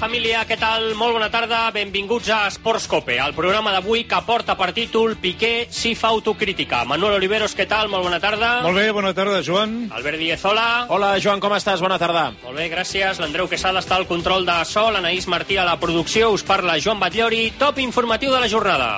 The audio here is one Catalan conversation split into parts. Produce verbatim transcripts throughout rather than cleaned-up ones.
família, què tal? Molt bona tarda, benvinguts a Esports Cope, el programa d'avui que porta per títol Piqué si fa autocrítica. Manuel Oliveros, què tal? Molt bona tarda. Molt bé, bona tarda, Joan. Albert Díez, hola. Hola, Joan, com estàs? Bona tarda. Molt bé, gràcies. L'Andreu Quesada està al control de so, l'Anaïs Martí a la producció, us parla Joan Batllori, top informatiu de la jornada.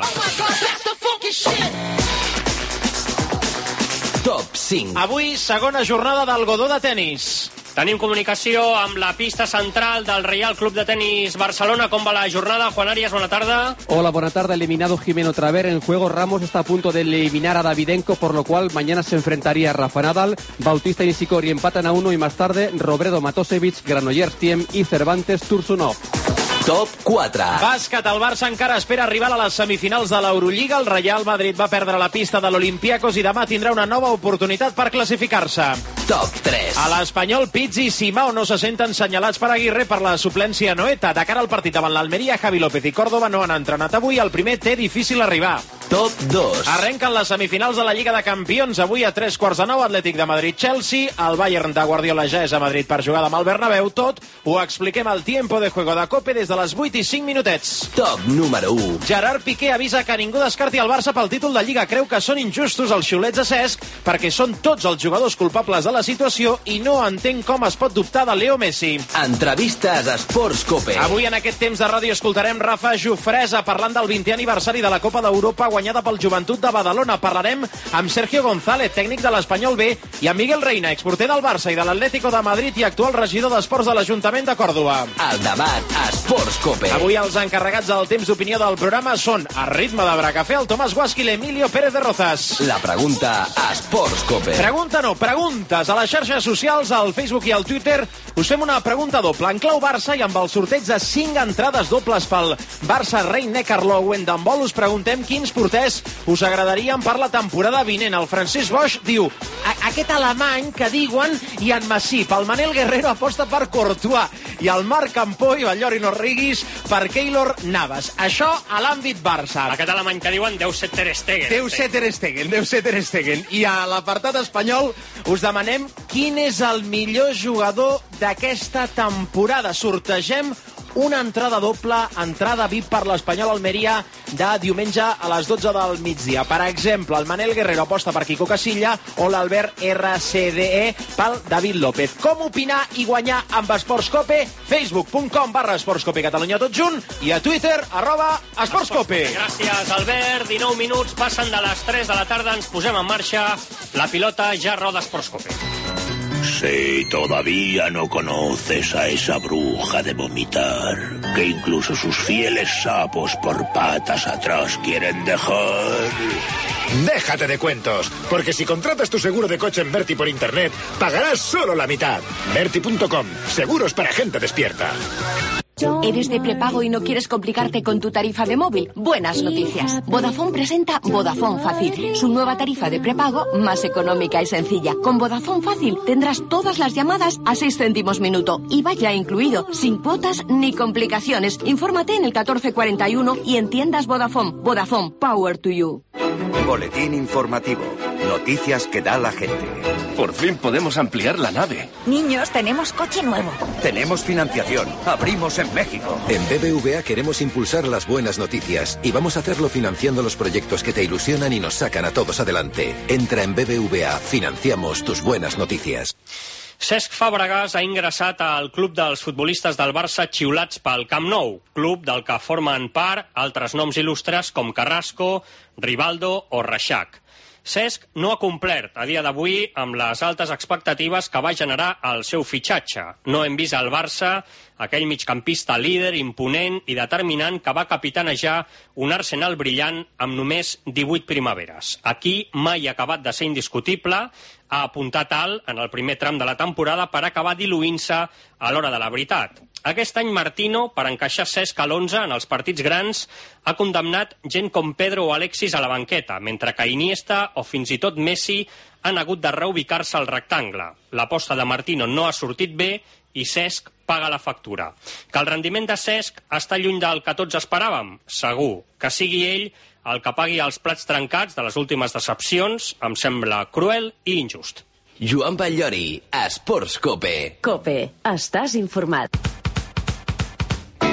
Top cinc. Avui, segona jornada del Godó de tenis. Tenim comunicació amb la pista central del Real Club de Tenis Barcelona. Com va la jornada? Juan Arias, bona tarda. Hola, buena tarde. Eliminado Jimeno Traver en juego. Ramos está a punto de eliminar a Davidenko, por lo cual mañana se enfrentaría a Rafa Nadal. Bautista y Nishikori empatan a uno y más tarde Robredo Matosevich, Granollers Thiem y Cervantes Tursunov. Top quatre. Bàsquet, el Barça encara espera arribar a les semifinals de l'Eurolliga. El Real Madrid va perdre la pista de l'Olympiacos i demà tindrà una nova oportunitat per classificar-se. Top tres. A l'Espanyol, Pizzi i Simao no se senten senyalats per Aguirre per la suplència Noeta. De cara al partit davant l'Almeria, Javi López i Córdoba no han entrenat avui. El primer té difícil arribar. Top dos. Arrenquen les semifinals de la Lliga de Campions. Avui a tres quarts de nou, Atlètic de Madrid-Chelsea. El Bayern de Guardiola ja és a Madrid per jugar demà al Bernabéu. Tot ho expliquem al Tiempo de Juego de Cope des de les vuit i cinc minutets. Top número u. Gerard Piqué avisa que ningú descarti el Barça pel títol de Lliga. Creu que són injustos els xiulets de Cesc perquè són tots els jugadors culpables de la situació i no entenc com es pot dubtar de Leo Messi. Entrevistes a Esports Cope. Avui en aquest temps de ràdio escoltarem Rafa Jofresa parlant del vintè aniversari de la Copa d'Europa guanyada pel Joventut de Badalona. Parlarem amb Sergio González, tècnic de l'Espanyol B, i amb Miguel Reina, exporter del Barça i de l'Atlético de Madrid i actual regidor d'Esports de l'Ajuntament de Còrdova. El debat a Esports Cope. Avui els encarregats del temps d'opinió del programa són a ritme de Bracafé, el Tomàs Guasqui i l'Emilio Pérez de Rozas. La pregunta a Esports Cope. Pregunta no, preguntes a les xarxes socials, al Facebook i al Twitter. Us fem una pregunta doble en clau Barça i amb el sorteig de cinc entrades dobles pel Barça Rhein-Neckar Löwen d'handbol us preguntem quins porters us agradarien per la temporada vinent. El Francesc Boix diu aquest alemany que diuen i en Massip. El Manel Guerrero aposta per Courtois i el Marc Campó i Ballori no riguis per Keylor Navas. Això a l'àmbit Barça. Aquest alemany que diuen deu ser Ter Stegen. Deu ser Ter Stegen, deu ser Ter Stegen. I a l'apartat espanyol us demanem quin és el millor jugador d'aquesta temporada. Sortegem una entrada doble, entrada V I P per l'Espanyol Almeria de diumenge a les dotze del migdia. Per exemple, el Manel Guerrero aposta per Quico Casilla o l'Albert R C D E pel David López. Com opinar i guanyar amb Esports Cope? facebook punt com barra Esports Cope Catalunya tot junt i a Twitter arroba Esports Cope. Gràcies, Albert. dinou minuts, passen de les tres de la tarda, ens posem en marxa. La pilota ja roda Esports Cope. Si todavía no conoces a esa bruja de vomitar, que incluso sus fieles sapos por patas atrás quieren dejar... Déjate de cuentos, porque si contratas tu seguro de coche en Verti por internet, pagarás solo la mitad. Verti punto com, seguros para gente despierta. ¿Eres de prepago y no quieres complicarte con tu tarifa de móvil? Buenas noticias. Vodafone presenta Vodafone Fácil, su nueva tarifa de prepago más económica y sencilla. Con Vodafone Fácil tendrás todas las llamadas a seis céntimos minuto, I V A ya incluido, sin cuotas ni complicaciones. Infórmate en el catorce cuarenta y uno y en tiendas Vodafone. Vodafone, power to you. Boletín informativo. Noticias que da la gente. Por fin podemos ampliar la nave. Niños, tenemos coche nuevo. Tenemos financiación. Abrimos en México. En B B V A queremos impulsar las buenas noticias y vamos a hacerlo financiando los proyectos que te ilusionan y nos sacan a todos adelante. Entra en B B V A. Financiamos tus buenas noticias. Cesc Fàbregas ha ingressat al club dels futbolistes del Barça xiulats pel Camp Nou, club del que formen part altres noms il·lustres com Carrasco, Rivaldo o Reixac. Cesc no ha complert a dia d'avui amb les altes expectatives que va generar el seu fitxatge. No hem vist al Barça aquell migcampista líder, imponent i determinant que va capitanejar un Arsenal brillant amb només divuit primaveres. Aquí mai ha acabat de ser indiscutible, ha apuntat alt en el primer tram de la temporada per acabar diluint-se a l'hora de la veritat. Aquest any Martino, per encaixar Cesc a l'onze en els partits grans, ha condemnat gent com Pedro o Alexis a la banqueta, mentre que Iniesta o fins i tot Messi han hagut de reubicar-se al rectangle. L'aposta de Martino no ha sortit bé i Cesc paga la factura. Que el rendiment de Cesc està lluny del que tots esperàvem? Segur. Que sigui ell el que pagui els plats trencats de les últimes decepcions em sembla cruel i injust. Joan Batllori, Esports Cope. Cope, estàs informat.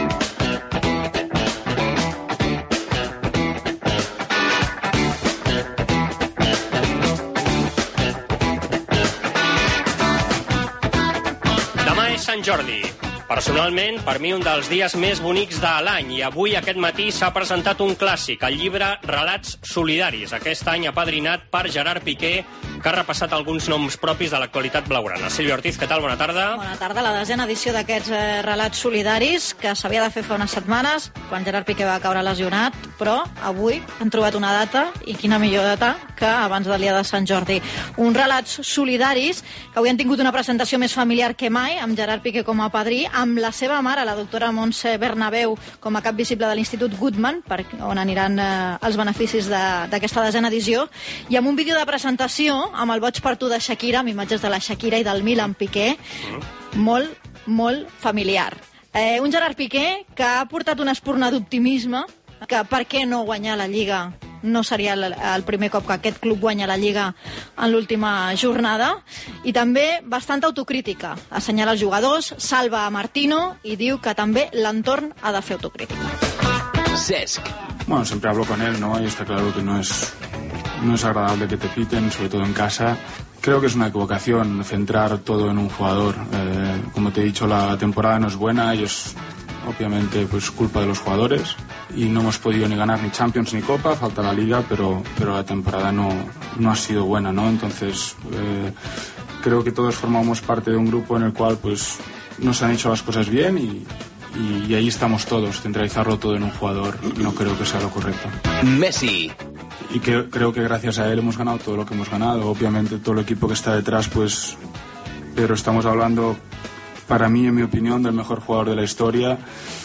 Sant Jordi. Personalment, per mi, un dels dies més bonics de l'any, i avui, aquest matí, s'ha presentat un clàssic, el llibre Relats Solidaris, aquest any apadrinat per Gerard Piqué, que ha repassat alguns noms propis de l'actualitat blaugrana. Sílvia Ortiz, què tal? Bona tarda. Bona tarda. La desena edició d'aquests eh, Relats Solidaris, que s'havia de fer fa unes setmanes, quan Gerard Piqué va caure lesionat, però avui han trobat una data, i quina millor data que abans del dia de Sant Jordi. Un Relats Solidaris, que avui han tingut una presentació més familiar que mai, amb Gerard Piqué com a padrí, amb la seva mare, la doctora Montse Bernabéu, com a cap visible de l'Institut Goodman, per on aniran eh, els beneficis d'aquesta de, desena edició, i amb un vídeo de presentació amb el Boig per tu de Shakira, amb imatges de la Shakira i del Milan Piqué, molt, molt familiar. Eh, un Gerard Piqué que ha portat una espurna d'optimisme, que per què no guanyar la Lliga? No seria el, el primer cop que aquest club guanya la Lliga en l'última jornada. I també bastanta autocrítica. Assenyala els jugadors, salva a Martino i diu que també l'entorn ha de fer autocrítica. Cesc. Bueno, siempre hablo con él, ¿no? Y está claro que no es, no es agradable que te piten, sobre todo en casa. Creo que es una equivocación centrar todo en un jugador. Eh, como te he dicho, la temporada no es buena y es obviamente pues culpa de los jugadores. Y no hemos podido ni ganar ni Champions ni Copa, falta la Liga, pero, pero la temporada no, no ha sido buena, ¿no? Entonces, eh, creo que todos formamos parte de un grupo en el cual pues no se han hecho las cosas bien y, y, y ahí estamos todos. Centralizarlo todo en un jugador no creo que sea lo correcto. Messi. Y que, creo que gracias a él hemos ganado todo lo que hemos ganado. Obviamente todo el equipo que está detrás, pues... Pero estamos hablando, para mí, en mi opinión, del mejor jugador de la historia...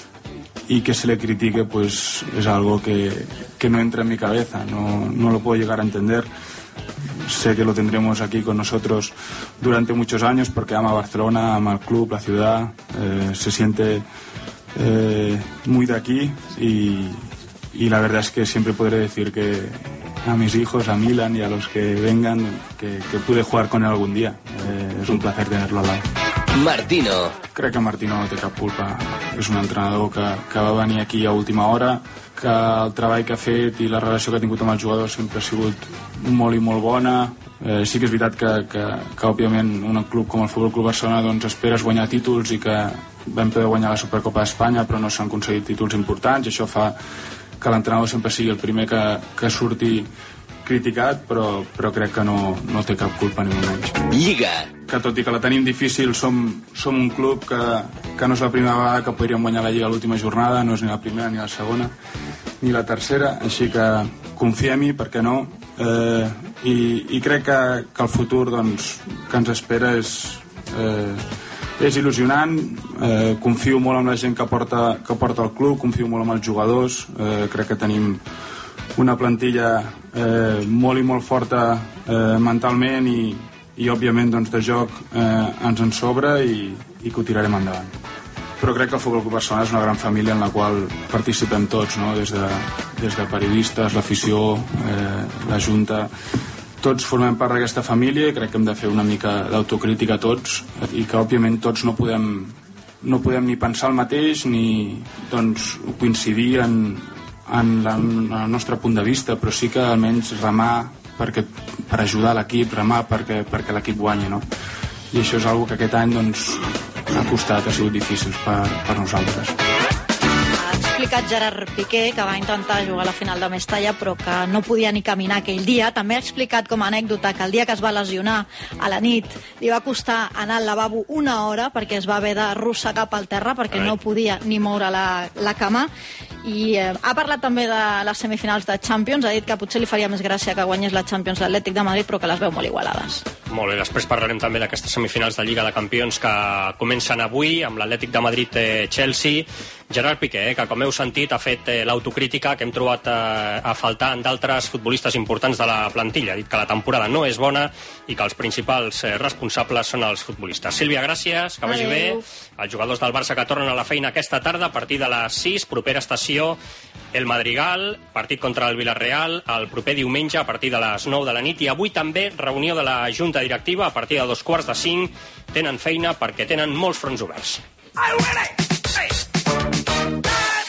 Y que se le critique, pues es algo que, que no entra en mi cabeza, no, no lo puedo llegar a entender. Sé que lo tendremos aquí con nosotros durante muchos años porque ama Barcelona, ama el club, la ciudad, eh, se siente eh, muy de aquí y, y la verdad es que siempre podré decir que a mis hijos, a Milan y a los que vengan, que, que pude jugar con él algún día. Eh, es un placer tenerlo al lado. Martino. Crec que Martino no té cap culpa. És un entrenador que, que va venir aquí a última hora, que el treball que ha fet i la relació que ha tingut amb els jugadors sempre ha sigut molt i molt bona. Eh, sí que és veritat que, que, que òbviament, un club com el Futbol Club Barcelona doncs, esperes guanyar títols i que vam poder guanyar la Supercopa d'Espanya, però no s'han aconseguit títols importants i això fa que l'entrenador sempre sigui el primer que, que surti criticat, però, però crec que no, no té cap culpa ni molt menys. Lliga. Que tot i que la tenim difícil, som, som un club que, que no és la primera vegada que podríem guanyar la Lliga a l'última jornada, no és ni la primera, ni la segona, ni la tercera, així que confiem-hi, per què no? Eh, i, I crec que, que el futur doncs, que ens espera és, eh, és il·lusionant, eh, confio molt en la gent que porta, que porta el club, confio molt en els jugadors, eh, crec que tenim una plantilla eh, molt i molt forta eh, mentalment i, i òbviament doncs, de joc eh, ens en sobra i, i que ho tirarem endavant. Però crec que el Futbol Club Barcelona és una gran família en la qual participem tots, no? des, de, des de periodistes, l'afició, eh, la Junta, tots formem part d'aquesta família i crec que hem de fer una mica d'autocrítica tots i que òbviament tots no podem, no podem ni pensar el mateix ni doncs, coincidir en en, la, en el nostre punt de vista, però sí que almenys remar perquè, per ajudar l'equip, remar perquè, perquè l'equip guanyi, no? I això és una cosa que aquest any doncs, ha costat, ha sigut difícil per, per nosaltres. Ha explicat Gerard Piqué que va intentar jugar a la final de Mestalla però que no podia ni caminar aquell dia. També ha explicat com a anècdota que el dia que es va lesionar a la nit li va costar anar al lavabo una hora perquè es va haver d'arrossegar pel terra perquè no podia ni moure la, la cama. I eh, ha parlat també de les semifinals de Champions, ha dit que potser li faria més gràcia que guanyés la Champions l'Atlètic de Madrid, però que les veu molt igualades. Molt bé, després parlarem també d'aquestes semifinals de Lliga de Campions que comencen avui amb l'Atlètic de Madrid-Chelsea. Gerard Piqué, eh, que com heu sentit ha fet eh, l'autocrítica que hem trobat eh, a faltar en d'altres futbolistes importants de la plantilla. Ha dit que la temporada no és bona i que els principals eh, responsables són els futbolistes. Sílvia, gràcies, que vagi bé. Els jugadors del Barça que tornen a la feina aquesta tarda a partir de les sis, propera estació el Madrigal, partit contra el Villarreal el proper diumenge a partir de les nou de la nit, i avui també reunió de la Junta Directiva a partir de dos quarts de cinc. Tenen feina perquè tenen molts fronts oberts.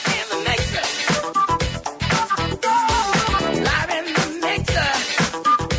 Un de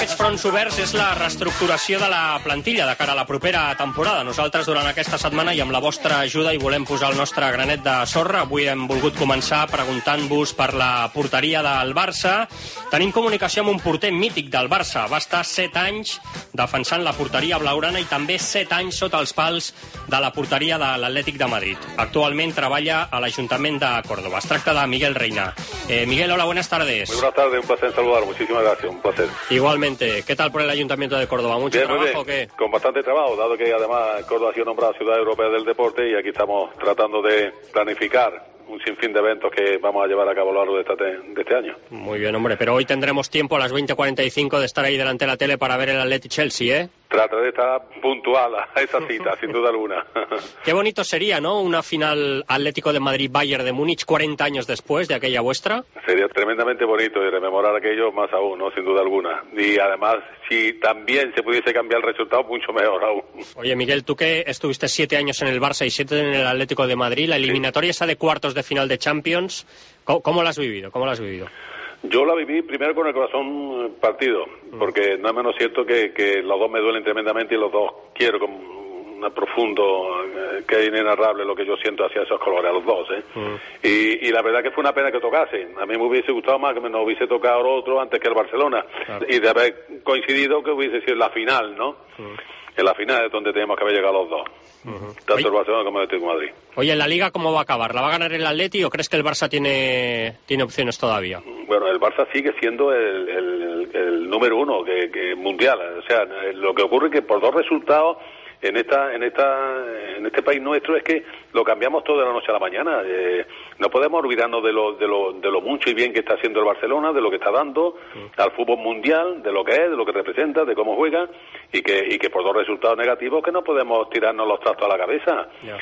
d'aquests fronts oberts és la reestructuració de la plantilla de cara a la propera temporada. Nosaltres, durant aquesta setmana, i amb la vostra ajuda, hi volem posar el nostre granet de sorra. Avui hem volgut començar preguntant-vos per la porteria del Barça. Tenim comunicació amb un porter mític del Barça. Va estar set anys defensant la porteria blaugrana i també set anys sota els pals de la porteria de l'Atlètic de Madrid. Actualment treballa a l'Ajuntament de Córdoba. Es tracta de Miguel Reina. Eh, Miguel, hola, buenas tardes. Muy buenas tardes, un placer saludar. Muchísimas gracias, un placer. Igualmente. ¿Qué tal por el Ayuntamiento de Córdoba? ¿Mucho bien, trabajo bien. o qué? Con bastante trabajo, dado que además Córdoba ha sido nombrada Ciudad Europea del Deporte y aquí estamos tratando de planificar un sinfín de eventos que vamos a llevar a cabo a lo largo de, esta te de este año. Muy bien, hombre, pero hoy tendremos tiempo a las veinte cuarenta y cinco de estar ahí delante de la tele para ver el Athletic Chelsea, ¿eh? Trataré de estar puntual a esa cita, sin duda alguna. Qué bonito sería, ¿no? Una final Atlético de Madrid-Bayern de Múnich cuarenta años después de aquella vuestra. Sería tremendamente bonito y rememorar aquello más aún, ¿no? Sin duda alguna. Y además, si también se pudiese cambiar el resultado, mucho mejor aún. Oye, Miguel, tú que estuviste siete años en el Barça y siete en el Atlético de Madrid, la eliminatoria sí. esa de cuartos de final de Champions, ¿cómo, cómo la has vivido? ¿Cómo la has vivido? Yo la viví primero con el corazón partido, porque no es menos cierto que, que los dos me duelen tremendamente y los dos quiero con un profundo, eh, que es inenarrable lo que yo siento hacia esos colores, a los dos, ¿eh? Uh-huh. y, y la verdad que fue una pena que tocase. A mí me hubiese gustado más que me nos hubiese tocado otro antes que el Barcelona, claro. Y de haber coincidido que hubiese sido la final, ¿no? Uh-huh. En la final es donde tenemos que haber llegado los dos. Uh-huh. Tanto Oye, el Barcelona como el Atlético de Madrid. Oye, ¿en la Liga cómo va a acabar? ¿La va a ganar el Atleti o crees que el Barça tiene tiene opciones todavía? Bueno, el Barça sigue siendo el, el, el número uno que, que mundial. O sea, lo que ocurre es que por dos resultados en esta en esta en este país nuestro es que lo cambiamos todo de la noche a la mañana. Eh, no podemos olvidarnos de lo, de lo de lo mucho y bien que está haciendo el Barcelona, de lo que está dando mm. al fútbol mundial, de lo que es, de lo que representa, de cómo juega, y que y que por dos resultados negativos que no podemos tirarnos los trastos a la cabeza. Yeah.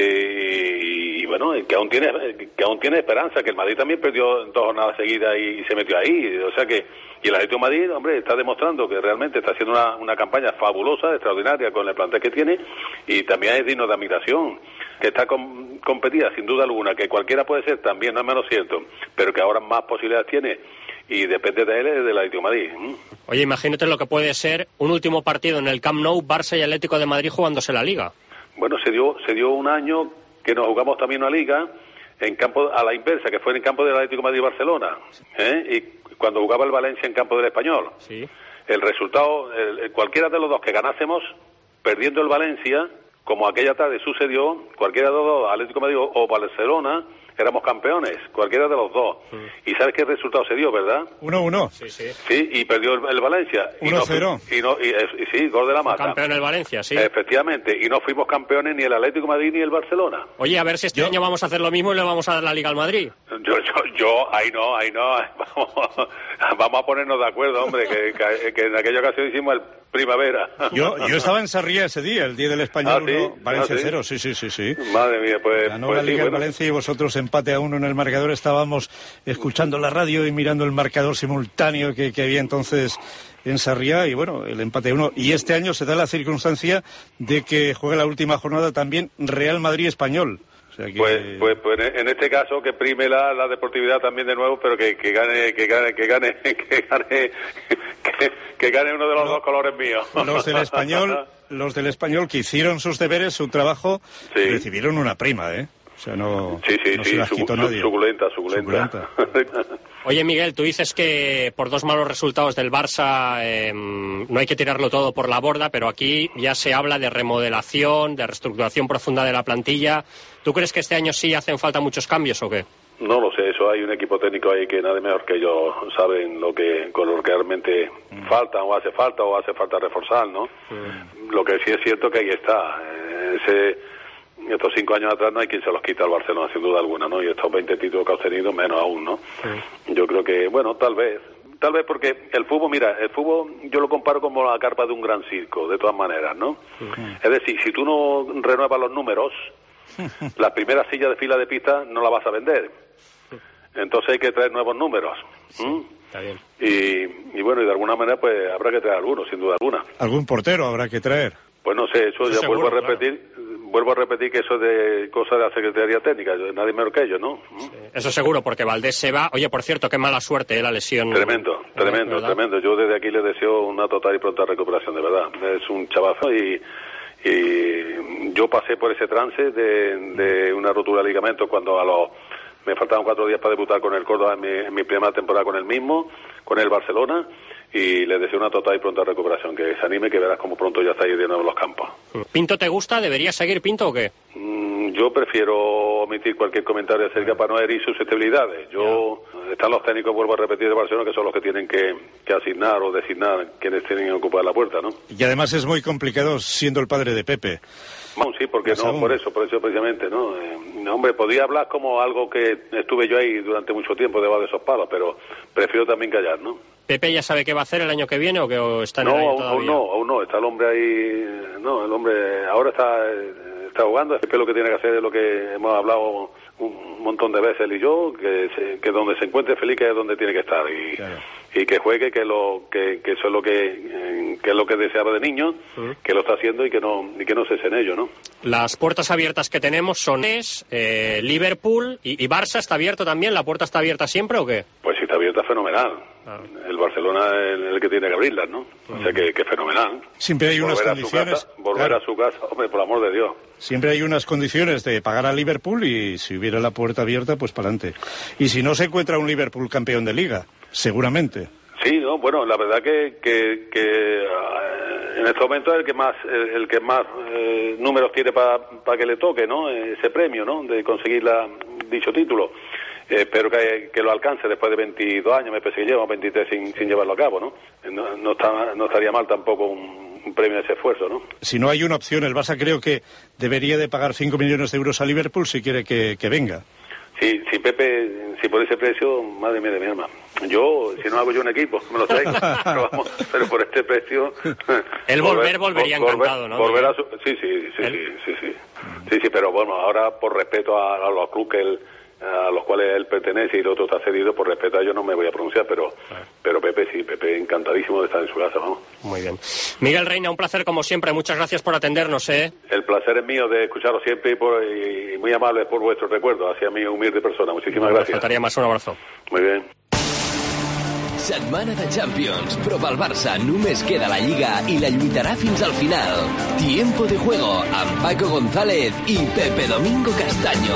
Eh, y, y bueno, que aún tiene que aún tiene esperanza, que el Madrid también perdió dos jornadas seguidas y, y se metió ahí. O sea que y el Atlético de Madrid, hombre, está demostrando que realmente está haciendo una, una campaña fabulosa, extraordinaria con el plantel que tiene, y también es digno de admiración, que está com competida sin duda alguna, que cualquiera puede ser también, no es menos cierto, pero que ahora más posibilidades tiene y depende de él es del Atlético de Madrid. Oye, imagínate lo que puede ser un último partido en el Camp Nou, Barça y Atlético de Madrid jugándose la Liga. Bueno, se dio se dio un año que nos jugamos también una Liga en campo a la inversa, que fue en el campo del Atlético de Madrid y Barcelona, ¿eh? Y cuando jugaba el Valencia en campo del Español. Sí. El resultado, el, cualquiera de los dos que ganásemos, perdiendo el Valencia, como aquella tarde sucedió, cualquiera de los dos, Atlético de Madrid o, o Barcelona, éramos campeones, cualquiera de los dos. Mm. Y ¿sabes qué resultado se dio, verdad? uno uno. Sí, sí. Sí, y perdió el, el Valencia. uno cero. Y, no, y, y, y sí, gol de la Mata. Campeón el Valencia, sí. Efectivamente, y no fuimos campeones ni el Atlético de Madrid ni el Barcelona. Oye, a ver si este ¿Yo? año vamos a hacer lo mismo y le vamos a dar la Liga al Madrid. Yo, yo, yo, ahí no, ahí no. Vamos, vamos a ponernos de acuerdo, hombre, que, que, que en aquella ocasión hicimos el primavera. Yo, yo estaba en Sarriá ese día, el día del Español, ¿Ah, sí? uno, Valencia ¿Ah, sí? cero, sí, sí, sí, sí. Madre mía, pues... Ganó pues la Liga sí, en bueno. Valencia y vosotros empate a uno en el marcador. Estábamos escuchando la radio y mirando el marcador simultáneo que, que había entonces en Sarriá y bueno, el empate a uno. Y este año se da la circunstancia de que juega la última jornada también Real Madrid-Español. O sea que... Pues, pues, pues en este caso que prime la, la deportividad también de nuevo, pero que, que gane, que gane, que gane, que gane, que, que gane uno de los no, dos colores míos. Los del Español, los del Español que hicieron sus deberes, su trabajo, sí. recibieron una prima, ¿eh? O sea, no, sí, sí, no sí, se las quitó su, nadie. Suculenta, suculenta. suculenta. Oye, Miguel, tú dices que por dos malos resultados del Barça eh, no hay que tirarlo todo por la borda, pero aquí ya se habla de remodelación, de reestructuración profunda de la plantilla. ¿Tú crees que este año sí hacen falta muchos cambios o qué? No lo sé, eso hay un equipo técnico ahí que nadie mejor que ellos saben lo que con lo que realmente mm. falta o hace falta o hace falta reforzar, ¿no? Mm. Lo que sí es cierto que ahí está. Ese... Estos cinco años atrás no hay quien se los quita al Barcelona, sin duda alguna, ¿no? Y estos veinte títulos que ha obtenido, menos aún, ¿no? Sí. Yo creo que, bueno, tal vez. Tal vez porque el fútbol, mira, el fútbol yo lo comparo como la carpa de un gran circo, de todas maneras, ¿no? Sí. Es decir, si tú no renuevas los números, la primera silla de fila de pista no la vas a vender. Entonces hay que traer nuevos números. Sí, ¿Mm? Está bien. Y, y bueno, y de alguna manera pues habrá que traer algunos, sin duda alguna. ¿Algún portero habrá que traer? Pues no sé, eso ya vuelvo a repetir... Claro. vuelvo a repetir que eso es de cosa de la Secretaría Técnica, nadie mejor que ellos, ¿no? Sí, eso seguro, porque Valdés se va. Oye, por cierto, qué mala suerte, ¿eh? La lesión. Tremendo, tremendo, ¿verdad? Tremendo. Yo desde aquí le deseo una total y pronta recuperación, de verdad. Es un chavazo y, y yo pasé por ese trance de, de una rotura de ligamento cuando a los me faltaban cuatro días para debutar con el Córdoba en mi, en mi primera temporada con el mismo, con el Barcelona, y les deseo una total y pronta recuperación, que se anime, que verás como pronto ya está ahí de nuevo en los campos. ¿Pinto te gusta? ¿Debería seguir Pinto o qué? Mm, yo prefiero omitir cualquier comentario acerca para no herir susceptibilidades. Yo, yeah. Están los técnicos, vuelvo a repetir, de Barcelona, que son los que tienen que, que asignar o designar quienes tienen que ocupar la puerta, ¿no? Y además es muy complicado siendo el padre de Pepe. Bueno, sí, porque no, por eso, por eso precisamente, ¿no? Eh, hombre, podía hablar como algo que estuve yo ahí durante mucho tiempo debajo de esos palos, pero prefiero también callar, ¿no? ¿Pepe ya sabe qué va a hacer el año que viene o que o está en no, el año aún, todavía? No, aún no, está el hombre ahí, no, el hombre ahora está, está jugando, Pepe lo que tiene que hacer es lo que hemos hablado un montón de veces él y yo, que, se, que donde se encuentre feliz que es donde tiene que estar y, claro. y que juegue, que lo que, que eso es lo que, eh, que es lo que deseaba de niño, uh-huh. que lo está haciendo y que no y que no cese en ello, ¿no? Las puertas abiertas que tenemos son eh, Liverpool y, y Barça. ¿Está abierto también? ¿La puerta está abierta siempre o qué? Pues si está abierta, fenomenal. Ah. El Barcelona es el que tiene que abrirlas, ¿no? Uh-huh. O sea que, que fenomenal. Siempre hay unas volver condiciones. A su casa, volver claro. a su casa, hombre, por el amor de Dios. Siempre hay unas condiciones de pagar a Liverpool y si hubiera la puerta abierta, pues para adelante. Y si no se encuentra un Liverpool campeón de Liga, seguramente. Sí, no, bueno, la verdad que, que, que en este momento es el que más el, el que más eh, números tiene para pa que le toque, ¿no? Ese premio, ¿no? De conseguir la, dicho título. Eh, espero que, que lo alcance después de veintidós años, me parece que lleva veintitrés sin, sin llevarlo a cabo, ¿no? No, no, está, no estaría mal tampoco un, un premio a ese esfuerzo, ¿no? Si no hay una opción, el Barça creo que debería de pagar cinco millones de euros a Liverpool si quiere que, que venga. Sí, si Pepe, si por ese precio, madre mía de mi alma. Yo, si no hago yo un equipo, me lo traigo, pero, vamos, pero por este precio... El volver, volver volvería volver, encantado, ¿no? Volver a su, sí, sí, sí, sí, sí, sí, sí, sí, pero bueno, ahora por respeto a, a los clubes que él... a los cuales él pertenece y el otro está cedido, por respeto a ellos no me voy a pronunciar, pero ah. pero Pepe sí, Pepe encantadísimo de estar en su casa, vamos. Muy bien. Miguel Reina, un placer como siempre, muchas gracias por atendernos, ¿eh? El placer es mío de escucharos siempre y, por, y muy amables por vuestros recuerdos hacia mi humilde persona, muchísimas no, gracias. Faltaría más, un abrazo. Muy bien. Setmana de Champions, però pel Barça només queda la Lliga i la lluitarà fins al final. Tiempo de juego amb Paco González i Pepe Domingo Castaño.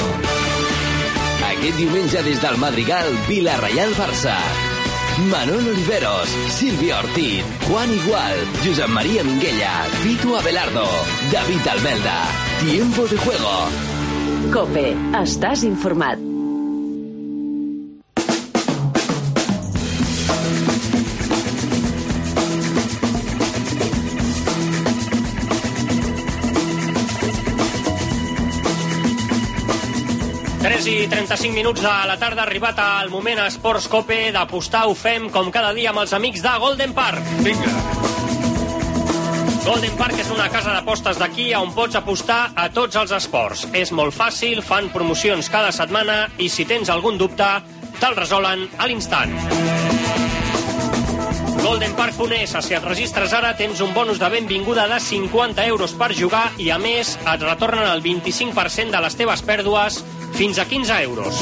Aquest diumenge des del Madrigal, Villarreal-Barça. Manol Oliveros, Silvia Ortiz, Juan Igual, Josep María Minguella, Vito Abelardo, David Albelda. Tiempo de juego. COPE. Estàs informat. tres i trenta-cinc minuts de la tarda, ha arribat el moment a Esports Cope d'apostar. Ho fem com cada dia amb els amics de Golden Park. Vinga. Golden Park és una casa d'apostes d'aquí on pots apostar a tots els esports. És molt fàcil, fan promocions cada setmana i si tens algun dubte, te'l resolen a l'instant. golden park punt es. Si et registres ara tens un bonus de benvinguda de cinquanta euros per jugar i a més et retornen el vint-i-cinc per cent de les teves pèrdues fins a quinze euros.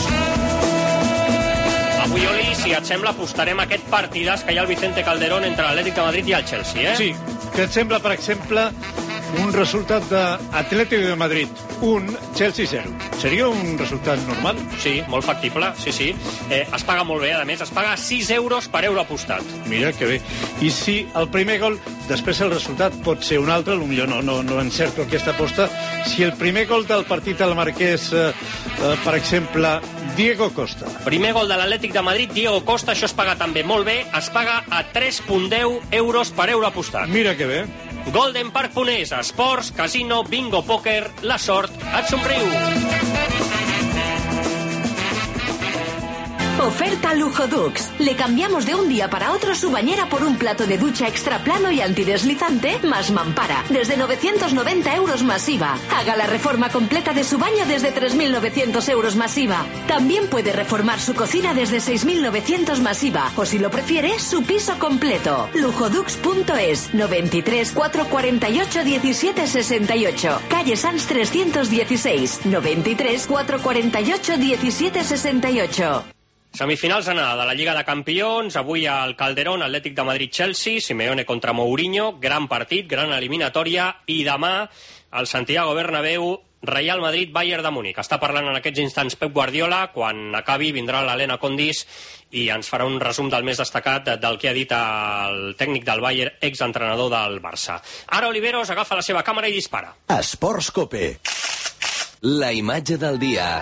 Avui, Oli, si et sembla, apostarem aquest partidàs que hi ha al Vicente Calderón entre l'Atlètic de Madrid i el Chelsea, eh? Sí. Què et sembla, per exemple, un resultat d'Atlètic de Madrid un, Chelsea zero? Seria un resultat normal? Sí, molt factible, sí, sí. Eh, es paga molt bé, a més, es paga sis euros per euro apostat. Mira, que bé. I si el primer gol, després el resultat pot ser un altre, potser no, no, no encerto aquesta aposta, si el primer gol del partit el marqués, eh, eh, per exemple, Diego Costa. Primer gol de l'Atlètic de Madrid, Diego Costa, això es paga també molt bé, es paga a tres coma deu euros per euro apostat. Mira que bé. golden park punt es, esports, casino, bingo, pòquer, la sort et somriu. Oferta Lujo Dux. Le cambiamos de un día para otro su bañera por un plato de ducha extra plano y antideslizante más mampara. Desde novecientos noventa euros masiva. Haga la reforma completa de su baño desde tres mil novecientos euros masiva. También puede reformar su cocina desde seis mil novecientos masiva. O si lo prefiere, su piso completo. lujodux punto es. noventa y tres, cuatrocientos cuarenta y ocho, diecisiete sesenta y ocho. Calle Sans trescientos dieciséis. noventa y tres, cuatrocientos cuarenta y ocho, diecisiete sesenta y ocho. Semifinals anada de la Lliga de Campions, avui al Calderón, Atlètic de Madrid-Chelsea, Simeone contra Mourinho, gran partit, gran eliminatòria, i demà al Santiago Bernabéu, Real Madrid-Bayern de Múnich. Està parlant en aquests instants Pep Guardiola, quan acabi vindrà l'Helena Condis i ens farà un resum del més destacat del que ha dit el tècnic del Bayern, exentrenador del Barça. Ara Oliveros agafa la seva càmera i dispara. Esports Cope. La imatge del dia.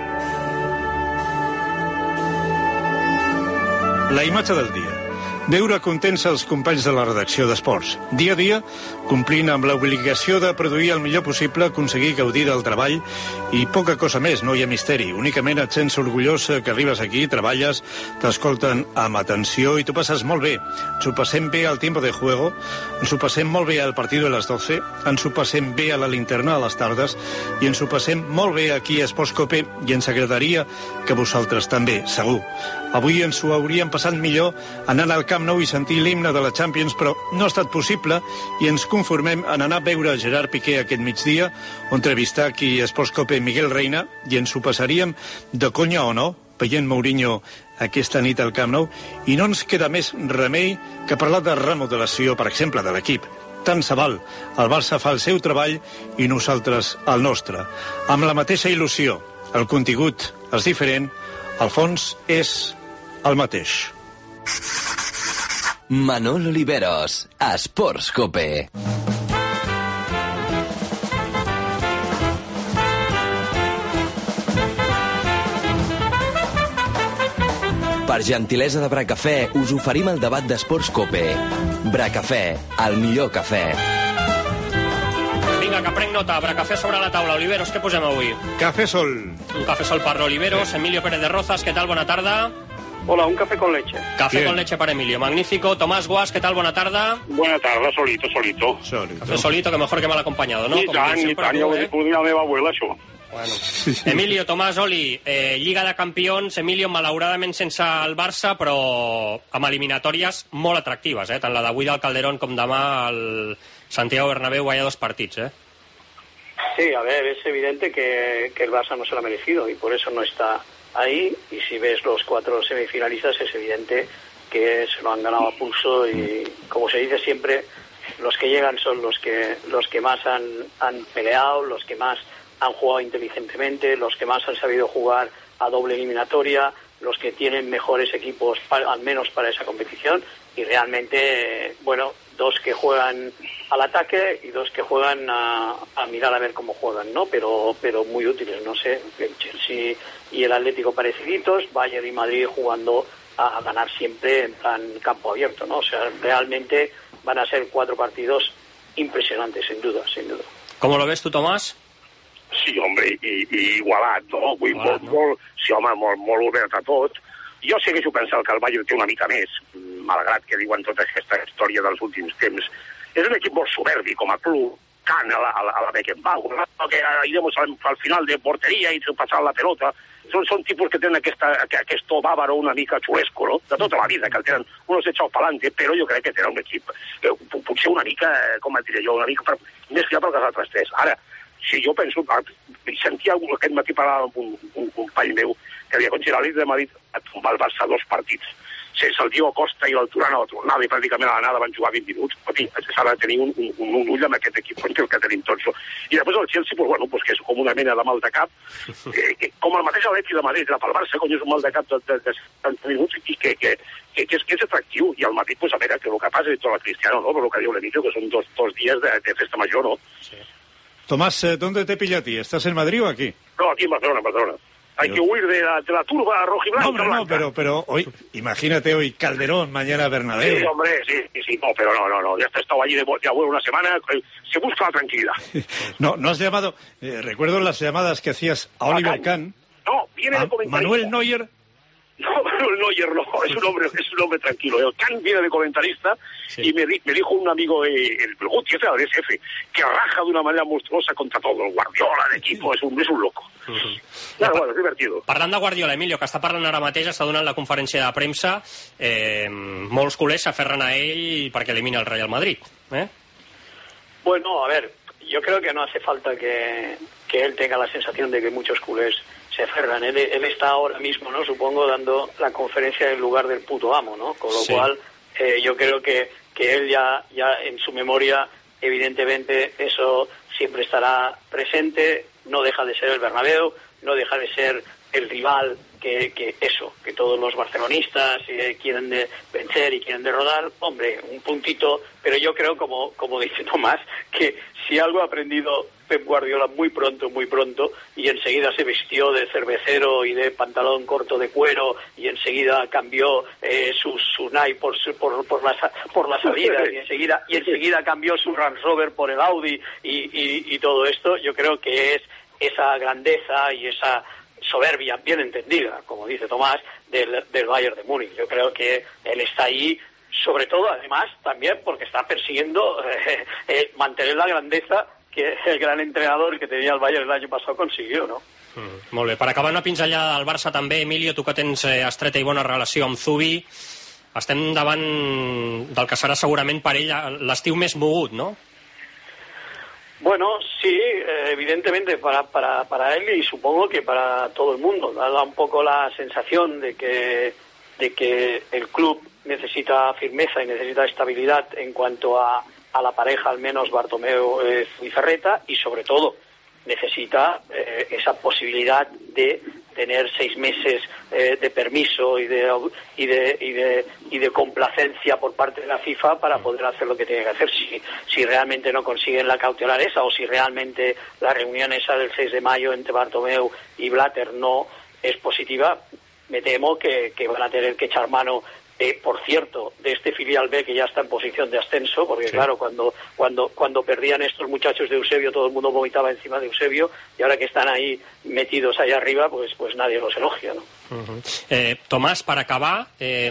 La imatge del dia. Veure contents els companys de la redacció d'Esports. Dia a dia, complint amb l'obligació de produir el millor possible, aconseguir gaudir del treball i poca cosa més, no hi ha misteri. Únicament et sents orgullós que arribes aquí, treballes, t'escolten amb atenció i t'ho passes molt bé. Ens ho passem bé al tiempo de juego, ens ho passem molt bé al partido de les doce, ens ho passem bé a la linterna a les tardes i ens ho passem molt bé aquí a Esports Cope i ens agradaria que vosaltres també, segur. Avui ens ho hauríem passat millor anant al Camp Nou i sentir l'himne de la Champions, però no ha estat possible i ens conformem en anar a veure Gerard Piqué aquest migdia o entrevistar aquí a Esports Cope Miguel Reina i ens ho passaríem de conya o no, veient Mourinho aquesta nit al Camp Nou, i no ens queda més remei que parlar de remodelació, per exemple, de l'equip. Tant se val, el Barça fa el seu treball i nosaltres el nostre. Amb la mateixa il·lusió, el contingut és diferent, el fons és el mateix. Manol Oliveros, Esports Cope. Per gentilesa de Bracafè, us oferim el debat d'Esports Cope. Bracafè, el millor cafè. Vinga, que prenc nota. Bracafè sobre la taula. Oliveros, què posem avui? Cafè Sol. Un cafè sol per Oliveros. Emilio Pérez de Rozas, què tal? Bona tarda. Hola, un café con leche. Café Bien. Con leche para Emilio, magnífico. Tomás Guas, ¿qué tal? Buena tarde. Buena tarde, solito, solito. Solito. Café solito, que mejor que mal acompañado, ¿no? Ni tant, ni tant, ja ho diria la meva abuela, això. Bueno. Emilio, Tomàs, Oli, eh, Lliga de Campions, Emilio, malauradament sense el Barça, però amb eliminatòries molt atractives, eh? Tant la d'avui del Calderón com demà al Santiago Bernabéu hi ha dos partits, eh? Sí, a ver, es evidente que, que el Barça no se lo ha merecido y por eso no está ahí, y si ves los cuatro semifinalistas es evidente que se lo han ganado a pulso y, como se dice siempre, los que llegan son los que los que más han, han peleado, los que más han jugado inteligentemente, los que más han sabido jugar a doble eliminatoria, los que tienen mejores equipos para, al menos para esa competición, y realmente, bueno, dos que juegan al ataque y dos que juegan a, a mirar a ver cómo juegan, ¿no? Pero pero muy útiles, no sé, el Chelsea y el Atlético pareciditos, Bayern y Madrid jugando a ganar siempre en plan campo abierto, ¿no? O sea, realmente van a ser cuatro partidos impresionantes, sin duda, sin duda. ¿Cómo lo ves tú, Tomàs? Sí, home, i, i igualat, no? Vull, igualat, molt, no? Molt, sí, home, molt, molt obert a tot. Jo segueixo pensant que el Bayern té una mica més, malgrat que diuen tota aquesta història dels últims temps. És un equip molt soberbi com a club, can a la, a la, a la Beckenbauer, ¿no? Que iremos al, al final de porteria i passar la pelota. Són, són tipus que tenen aquesta, aquest to bàvaro una mica xulesco, no? De tota la vida, que el tenen unos echados pa'lante, però jo crec que tenen un equip eh, potser una mica, com et diré jo, una mica per, més fiable que els altres tres. Ara, si jo penso, sentia aquest matí parlar amb un, un company meu que havia considerat l'Atlètic de Madrid a tombar el Barça dos partits, sense el Diego Costa i el Turán a la tornada, i pràcticament a l'anada van jugar vint minuts. Oti, s'ha de tenir un, un, un ull amb aquest equip, el que tenim tots. I després el Chelsea, pues, bueno, pues, que és com una mena de mal de cap, eh, com el mateix Atlètic de Madrid, era pel Barça, cony, és un mal de cap de, de, de setanta minuts, i que, que, que, que, és, que és atractiu. I el Madrid, pues, a veure, que el que passa és tot el Cristiano, no? Però el que diu l'Emilio, que són dos, dos dies de, de festa major, no? Sí. Tomás, ¿dónde te pilla a ti? ¿Estás en Madrid o aquí? No, aquí en Barcelona, en Barcelona. Hay pero... que huir de la, de la turba rojiblanca. No, hombre, no, pero, pero hoy, imagínate hoy Calderón, mañana Bernabéu. Sí, hombre, sí, sí, sí, no, pero no, no, no, ya he estado allí de, de abuelo una semana, se busca la tranquilidad. No, no has llamado, eh, recuerdo las llamadas que hacías a Oliver Kahn. No, viene a de comentarista. Manuel Neuer. No, Manuel Neuer no, es un hombre, es un hombre tranquilo. El Can viene de comentarista sí. y me, me dijo un amigo, eh, el Guti, este del D S F, que raja de una manera monstruosa contra todo. El Guardiola, el equipo, es un, és un loco. Uh -huh. Claro, bueno, és divertido. Parlant de Guardiola, Emilio, que està parlant ara mateix, està donant la conferència de premsa, eh, molts culers s'aferren a ell perquè elimina el Real Madrid. ¿eh? Bueno, a ver, yo creo que no hace falta que, que él tenga la sensación de que muchos culés se aferran. Él, él está ahora mismo, ¿no? Supongo, dando la conferencia en lugar del puto amo, ¿no? Con lo sí. cual, eh, yo creo que, que él ya, ya en su memoria, evidentemente, eso siempre estará presente. No deja de ser el Bernabéu, no deja de ser el rival que, que eso, que todos los barcelonistas eh, quieren de vencer y quieren derrotar. Hombre, un puntito, pero yo creo, como, como dice Tomás, que si algo ha aprendido Pep Guardiola muy pronto, muy pronto, y enseguida se vistió de cervecero y de pantalón corto de cuero, y enseguida cambió eh, su, su Nike por, su, por, por, la, por la salida, y enseguida, y enseguida cambió su Range Rover por el Audi, y, y, y todo esto, yo creo que es esa grandeza y esa soberbia bien entendida, como dice Tomás, del, del Bayern de Múnich. Yo creo que él está ahí, sobre todo, además, también porque está persiguiendo eh, eh, mantener la grandeza que el gran entrenador que tenía el Bayern el año pasado consiguió, no? Mm, molt bé. Per acabar una pinzellada del Barça també, Emilio, tu que tens eh, estreta i bona relació amb Zubi, estem davant del que serà segurament per ell l'estiu més mogut, no? Bueno, sí, eh, evidentemente para, para, para él y supongo que para todo el mundo. Da un poco la sensación de que, de que el club necesita firmeza y necesita estabilidad en cuanto a, a la pareja, al menos Bartomeu eh, y Ferreta, y sobre todo necesita eh, esa posibilidad de tener seis meses eh, de permiso y de, y, de, y, de, y de complacencia por parte de la FIFA para poder hacer lo que tiene que hacer. Si, si realmente no consiguen la cautelar esa, o si realmente la reunión esa del seis de mayo entre Bartomeu y Blatter no es positiva, me temo que, que van a tener que echar mano, eh, por cierto, de este filial B que ya está en posición de ascenso, porque sí. claro, cuando, cuando, cuando perdían estos muchachos de Eusebio, todo el mundo vomitaba encima de Eusebio, y ahora que están ahí metidos allá arriba, pues, pues nadie los elogia, ¿no? Uh-huh. eh, Tomàs, per acabar, eh,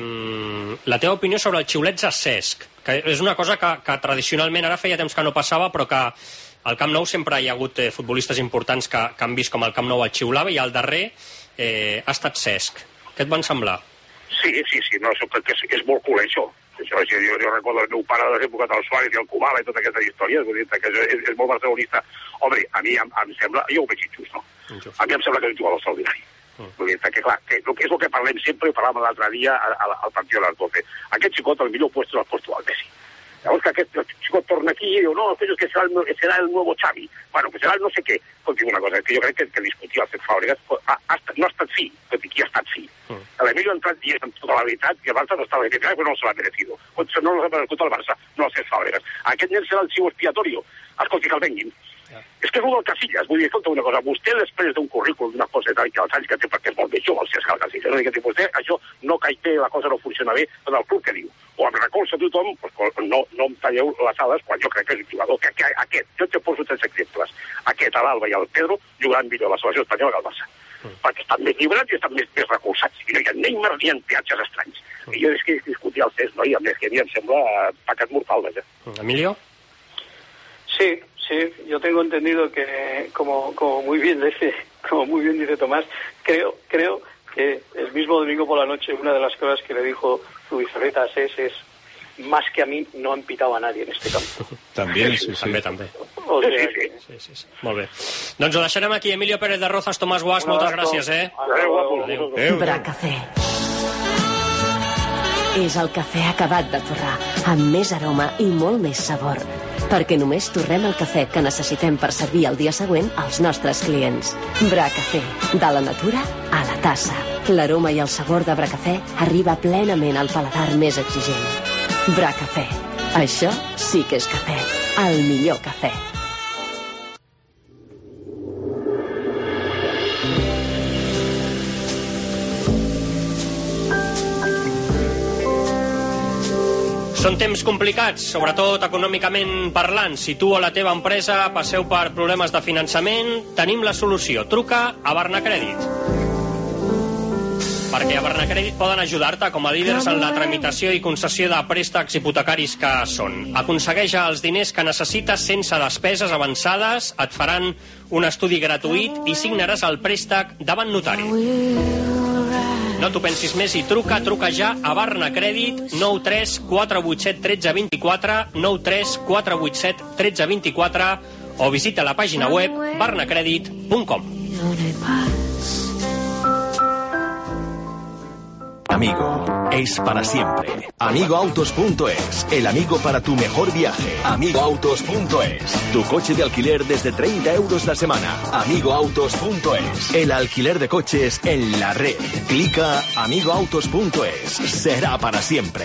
la teva opinió sobre el xiulets a Cesc, que és una cosa que, que tradicionalment ara feia temps que no passava, però que al Camp Nou sempre hi ha hagut eh, futbolistes importants que, que han vist com el Camp Nou el xiulava, i el darrer eh, ha estat Cesc. Què et van semblar? Sí, sí, sí, no, que, que és, és molt cool, això. això jo, jo recordo el meu pare de l'època del Suárez i el Kubala i tota aquesta història, vull dir que és, és molt barcelonista. Home, a mi em, em sembla, jo ho veig injust, no? Injust. A mi em sembla que és un jugador extraordinari. Mm. Vull dir que, clar, que, que és el que parlem sempre, i parlàvem l'altre dia al, al partit de les doce. Aquest xicot, el millor puesto l'ha puesto al Messi. Llavors que aquest xicot torna aquí i diu, no, és que serà el, serà el nuevo Xavi. Bueno, que serà el no sé què. Escolti, una cosa, que jo crec que, que discutir el Cesc Fàbregas ha, ha estat, no ha estat fi, tot i que ha estat fi. Mm. L'Emilio ha entrat dient amb tota la veritat que el Barça no estava bien, però no se l'ha merecido. No l'ha merecut el Barça, no el Cesc Fàbregas. Aquest nen serà el xiu expiatorio. Escolti, que el venguin. Yeah. És que és un del Casillas, vull dir, escolta una cosa, vostè després d'un currículum, d'una cosa i tal, que els anys que té, perquè és molt més jove el Cesc Casillas, no? I que vostè, això no caigé, la cosa no funciona bé, en el club que diu, o em recolza tothom, pues, no, no em talleu les ales, quan jo crec que és un jugador, que, que aquest, jo te poso tres exemples, aquest, l'Alba i el Pedro, jugaran millor a la selecció espanyola que el Barça, mm. perquè estan més llibrats i estan més, més recolzats, i no hi ha Neymar ni hi ha peatges estranys, mm. i jo és que discutir el Cesc, no? I a més que a mi em sembla pecat mortal, vaja. Emilio? Sí, sí, yo tengo entendido que, como, como muy bien dice, como muy bien dice Tomás, creo, creo que el mismo domingo por la noche una de las cosas que le dijo Zubizarreta a Cesc es, más que a mí no han pitado a nadie en este campo. També, sí, sí. També, també. O sea, sí, sí, sí, sí. Molt bé. Doncs ho deixarem aquí. Emilio Pérez de Rozas, Tomàs Guas, moltes gràcies, eh? Adéu, guapo. Adéu. Adéu. Bracafé. És el cafè acabat de torrar, amb més aroma i molt més sabor, perquè només torrem el cafè que necessitem per servir el dia següent als nostres clients. Bracafé, de la natura a la tassa. L'aroma i el sabor de Bracafé arriba plenament al paladar més exigent. Bracafé, això sí que és cafè, el millor cafè. Són temps complicats, sobretot econòmicament parlant. Si tu o la teva empresa passeu per problemes de finançament, tenim la solució. Truca a Barnacrèdit. Perquè a Barnacrèdit poden ajudar-te com a líders en la tramitació i concessió de préstecs hipotecaris que són. Aconsegueix els diners que necessites sense despeses avançades, et faran un estudi gratuït i signaràs el préstec davant notari. No t'ho pensis més i truca, truca ja a Barnacrèdit nou tres quatre vuit set un tres dos quatre, nou tres quatre vuit set un tres dos quatre o visita la pàgina web barnacredit punt com. Amigo, es para siempre. amigo autos punto es, el amigo para tu mejor viaje. amigo autos punto es, tu coche de alquiler desde treinta euros la semana. amigo autos punto es, el alquiler de coches en la red. Clica amigo autos punto es, será para siempre.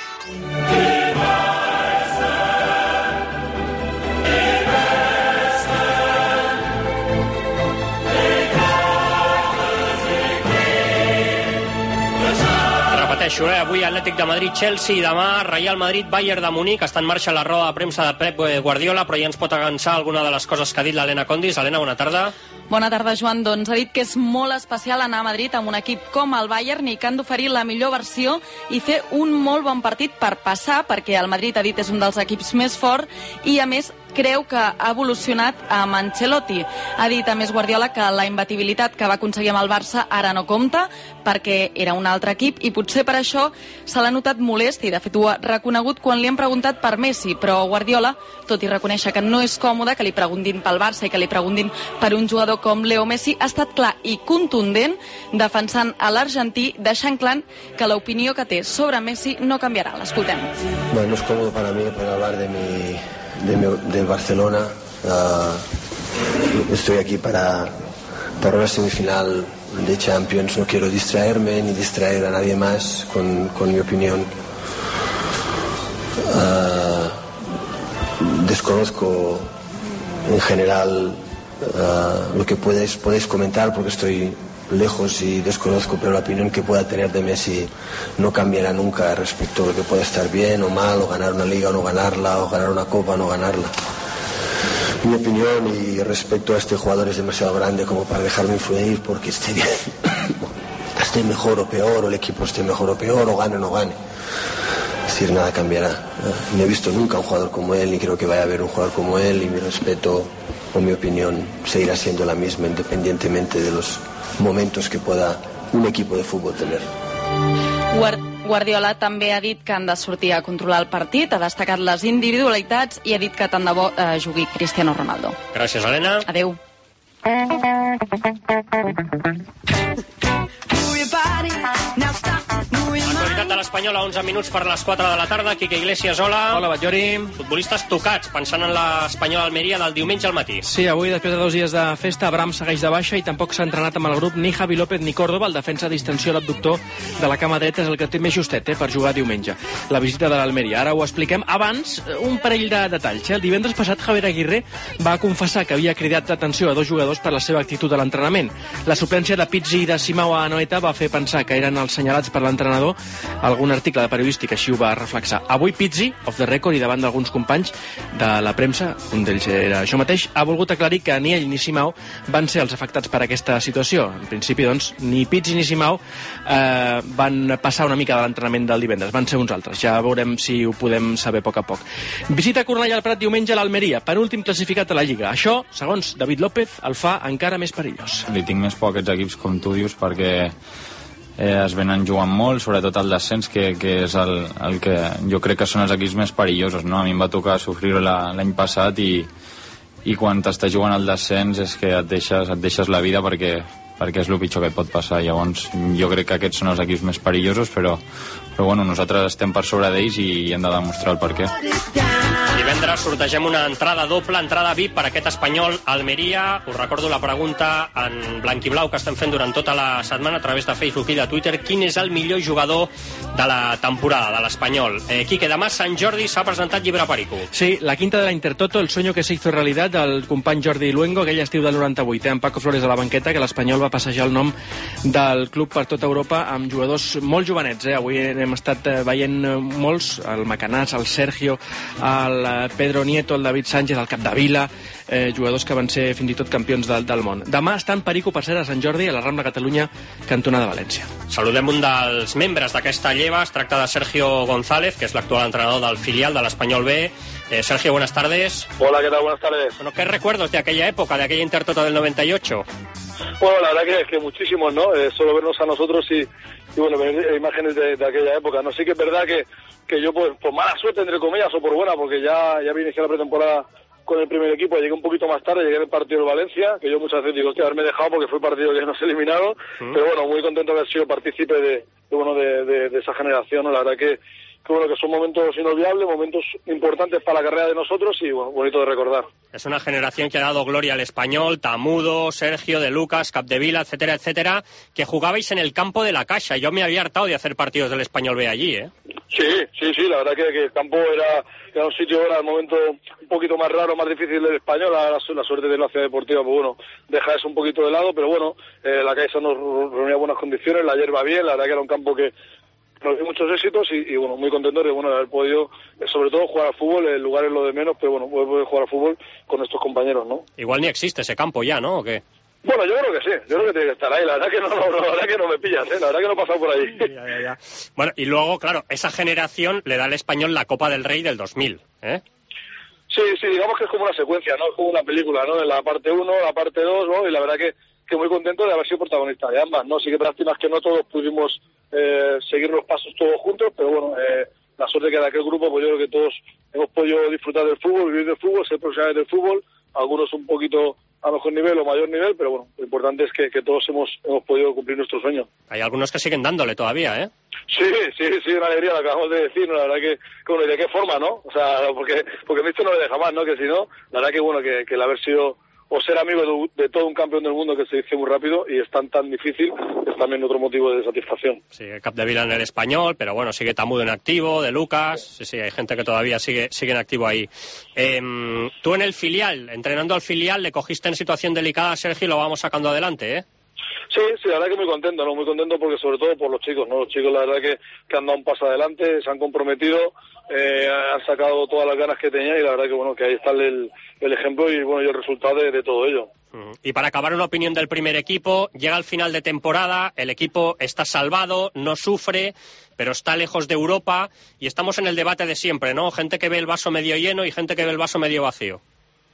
Repeteixo, eh? Avui Atlètic de Madrid, Chelsea, i demà Real Madrid, Bayern de Munic. Està en marxa la roda de premsa de Pep Guardiola, però ja ens pot avançar alguna de les coses que ha dit l'Helena Condis. Helena, bona tarda. Bona tarda, Joan. Doncs ha dit que és molt especial anar a Madrid amb un equip com el Bayern i que han d'oferir la millor versió i fer un molt bon partit per passar, perquè el Madrid, ha dit, és un dels equips més forts i, a més, creu que ha evolucionat amb Ancelotti. Ha dit, a més, Guardiola, que la imbatibilitat que va aconseguir amb el Barça ara no compta perquè era un altre equip i potser per això se l'ha notat molest i, de fet, ho ha reconegut quan li han preguntat per Messi, però Guardiola, tot i reconèixer que no és còmode que li preguntin pel Barça i que li preguntin per un jugador com Leo Messi, ha estat clar i contundent defensant a l'argentí, deixant clar que l'opinió que té sobre Messi no canviarà. L'escoltem. Bueno, no es cómodo para mí para hablar de mi De, mi, de Barcelona. Uh, estoy aquí para, para una semifinal de Champions. No quiero distraerme ni distraer a nadie más con, con mi opinión. Uh, desconozco en general uh, lo que podéis, podéis comentar porque estoy lejos y desconozco, pero la opinión que pueda tener de Messi no cambiará nunca respecto a lo que pueda estar bien o mal, o ganar una liga o no ganarla, o ganar una copa o no ganarla. Mi opinión y respecto a este jugador es demasiado grande como para dejarme influir porque esté bien, esté mejor o peor, o el equipo esté mejor o peor, o gane o no gane. Es decir, nada cambiará. No he visto nunca un jugador como él, ni creo que vaya a haber un jugador como él, y mi respeto o mi opinión seguirá siendo la misma independientemente de los momentos que pueda un equipo de fútbol tener. Guardiola també ha dit que han de sortir a controlar el partit, ha destacat les individualitats i ha dit que tant de bo eh, jugui Cristiano Ronaldo. Gràcies, Helena. Adéu. Actualitat de l'Espanyol a onze minuts per les quatre de la tarda. Quique Iglesias, hola. Hola, Batllori. Futbolistes tocats, pensant en l'Espanyol Almeria del diumenge al matí. Sí, avui, després de dos dies de festa, Abraham segueix de baixa i tampoc s'ha entrenat amb el grup ni Javi López ni Córdoba. El defensa a distensió a l'abductor de la cama dreta és el que té més justet eh, per jugar diumenge. La visita de l'Almeria. Ara ho expliquem. Abans, un parell de detalls. Eh? El divendres passat, Javier Aguirre va confessar que havia cridat l'atenció a dos jugadors per la seva actitud a l'entrenament. La suplència de Pizzi i de Simao a Anoeta va fer pensar que eren els senyalats per l'entrenador. Algun article de periodístic així ho va reflexar. Avui Pizzi, off the record i davant d'alguns companys de la premsa, un d'ells era això mateix, ha volgut aclarir que ni ell ni Simao van ser els afectats per aquesta situació. En principi, doncs, ni Pizzi ni Simao eh, van passar una mica de l'entrenament del divendres, van ser uns altres. Ja veurem si ho podem saber a poc a poc. Visita a Cornellà al Prat diumenge a l'Almeria, penúltim classificat a la Lliga. Això, segons David López, el fa encara més perillós. Li tinc més por a aquests equips, com tu dius, perquè eh, es venen jugant molt, sobretot el descens, que, que és el, el que jo crec que són els equips més perillosos, no? A mi em va tocar sofrir l'any passat i, i quan t'estàs jugant al descens és que et deixes, et deixes la vida perquè, perquè és el pitjor que et pot passar. Llavors jo crec que aquests són els equips més perillosos, però, però bueno, nosaltres estem per sobre d'ells i, i hem de demostrar el perquè. Divendres sortegem una entrada doble, entrada V I P per aquest Espanyol Almeria. Us recordo la pregunta en blanc i blau que estem fent durant tota la setmana a través de Facebook i de Twitter. Quin és el millor jugador de la temporada de l'Espanyol? Eh, Quique, demà Sant Jordi s'ha presentat llibre Perico. Sí, la quinta de la Intertoto, el sueño que se hizo realidad del company Jordi Luengo, aquell estiu del noranta-vuit, eh, amb Paco Flores a la banqueta, que l'Espanyol va passejar el nom del club per tota Europa amb jugadors molt jovenets. Eh? Avui hem estat veient molts, el Macanàs, el Sergio, el eh, Pedro Nieto, el David Sánchez, el Capdevila, eh, jugadors que van ser fins i tot campions del, del món. Demà està en Perico, per ser a Sant Jordi, a la Rambla Catalunya, cantonada València. Saludem un dels membres d'aquesta lleva. Es tracta de Sergio González, que es l'actual entrenador del filial de l'Espanyol B. Eh, Sergio, buenas tardes. Hola, ¿qué tal? Buenas tardes. Bueno, ¿qué recuerdos de aquella época, de aquella Intertoto del noventa y ocho? Bueno, la verdad que, que muchísimos, ¿no? Eh, solo vernos a nosotros y, y bueno, ver imágenes de, de aquella época. No, sí que es verdad que, que yo, pues, por mala suerte, entre comillas, o por buena, porque ya, ya había iniciado la pretemporada con el primer equipo, llegué un poquito más tarde, llegué en el partido de Valencia, que yo muchas veces digo, hostia, haberme dejado porque fue el partido que nos eliminaron, mm. pero bueno, muy contento de haber sido partícipe de, de, bueno, de, de, de esa generación, ¿no? La verdad que, que, bueno, que son momentos inolvidables, momentos importantes para la carrera de nosotros y, bueno, bonito de recordar. Es una generación que ha dado gloria al Español, Tamudo, Sergio, De Lucas, Capdevila, etcétera, etcétera, que jugabais en el campo de la Caixa. Yo me había hartado de hacer partidos del Español B allí, ¿eh? Sí, sí, sí, la verdad que, que el campo era, era un sitio, era el momento un poquito más raro, más difícil del Español, la, la suerte de la ciudad deportiva, pues bueno, deja eso un poquito de lado, pero bueno, eh, la Caixa nos reunía buenas condiciones, la hierba bien, la verdad que era un campo que nos dio muchos éxitos y, y bueno, muy contentos de, bueno, de haber podido, eh, sobre todo, jugar al fútbol. El lugar es lo de menos, pero bueno, poder jugar al fútbol con nuestros compañeros, ¿no? Igual ni existe ese campo ya, ¿no? ¿O qué? Bueno, yo creo que sí, yo creo que tiene que estar ahí. La verdad que no, no, no, la verdad que no me pillas, ¿eh? La verdad que no he pasado por ahí. Ya, ya, ya. Bueno, y luego, claro, esa generación le da al Español la Copa del Rey del dos mil, ¿eh? Sí, sí, digamos que es como una secuencia, ¿no? Es como una película, ¿no? En la parte uno, la parte dos, ¿no? Y la verdad que, que muy contento de haber sido protagonista de ambas, ¿no? Sí que lástima que no todos pudimos eh, seguir los pasos todos juntos, pero bueno, eh, la suerte que de aquel grupo, pues yo creo que todos hemos podido disfrutar del fútbol, vivir del fútbol, ser profesionales del fútbol, algunos un poquito a mejor nivel o mayor nivel, pero bueno, lo importante es que, que todos hemos hemos podido cumplir nuestro sueño. Hay algunos que siguen dándole todavía, ¿eh? Sí, sí, sí, una alegría, lo acabamos de decir, ¿no? La verdad que, que bueno, ¿y de qué forma, no? O sea, porque porque esto no le deja más, ¿no? Que si no, la verdad que bueno, que, que el haber sido o ser amigo de, de todo un campeón del mundo, que se dice muy rápido y es tan tan difícil, es también otro motivo de satisfacción. Sí, Capdevila en el Español, pero bueno, sigue Tamudo en activo, De Lucas, sí, sí, hay gente que todavía sigue, sigue en activo ahí. Eh, tú en el filial, entrenando al filial, le cogiste en situación delicada a Sergio y lo vamos sacando adelante, ¿eh? Sí, sí, la verdad que muy contento, ¿no? Muy contento porque sobre todo por los chicos, ¿no? Los chicos la verdad que, que han dado un paso adelante, se han comprometido, eh, han sacado todas las ganas que tenían y la verdad que bueno, que ahí está el, el ejemplo y bueno, y el resultado de, de todo ello. Y para acabar, una opinión del primer equipo. Llega al final de temporada, el equipo está salvado, no sufre, pero está lejos de Europa y estamos en el debate de siempre, ¿no? Gente que ve el vaso medio lleno y gente que ve el vaso medio vacío.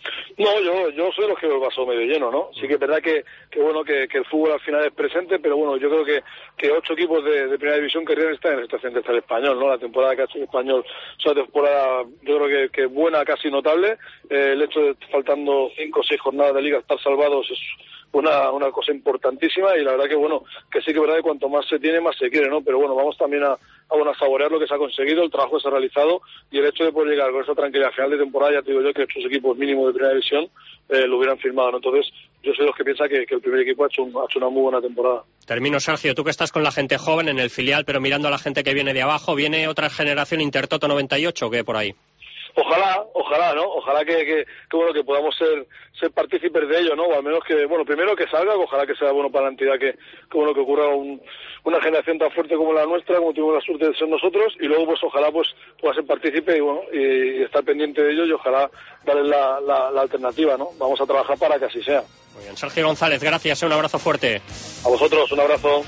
No, yo yo soy de los que veo el vaso medio lleno, ¿no? Sí que es verdad que, que bueno, que, que el fútbol al final es presente, pero bueno, yo creo que, que ocho equipos de, de primera división querrían estar en la situación que está el Español, ¿no? La temporada que ha hecho el Español es una temporada, yo creo que, que buena, casi notable. Eh, el hecho de faltando cinco o seis jornadas de liga estar salvados es una, una cosa importantísima y la verdad que bueno, que sí que es verdad que cuanto más se tiene, más se quiere, ¿no? Pero bueno, vamos también a, a, bueno, a saborear lo que se ha conseguido, el trabajo que se ha realizado y el hecho de poder llegar con esa tranquilidad a final de temporada, ya te digo yo que estos equipos mínimos de primera división eh, lo hubieran firmado, ¿no? Entonces, yo soy de los que piensa que, que el primer equipo ha hecho, un, ha hecho una muy buena temporada. Termino, Sergio, tú que estás con la gente joven en el filial, pero mirando a la gente que viene de abajo, ¿viene otra generación Intertoto noventa y ocho o qué por ahí? Ojalá, ojalá, ¿no? Ojalá que, que, que bueno, que podamos ser ser partícipes de ello, ¿no? O al menos que, bueno, primero que salga, ojalá que sea bueno para la entidad que, que bueno, que ocurra un, una generación tan fuerte como la nuestra, como tuvimos la suerte de ser nosotros, y luego, pues, ojalá, pues, pueda ser partícipe y, bueno, y, y estar pendiente de ello y ojalá darles la, la, la alternativa, ¿no? Vamos a trabajar para que así sea. Muy bien, Sergio González, gracias, un abrazo fuerte. A vosotros, un abrazo.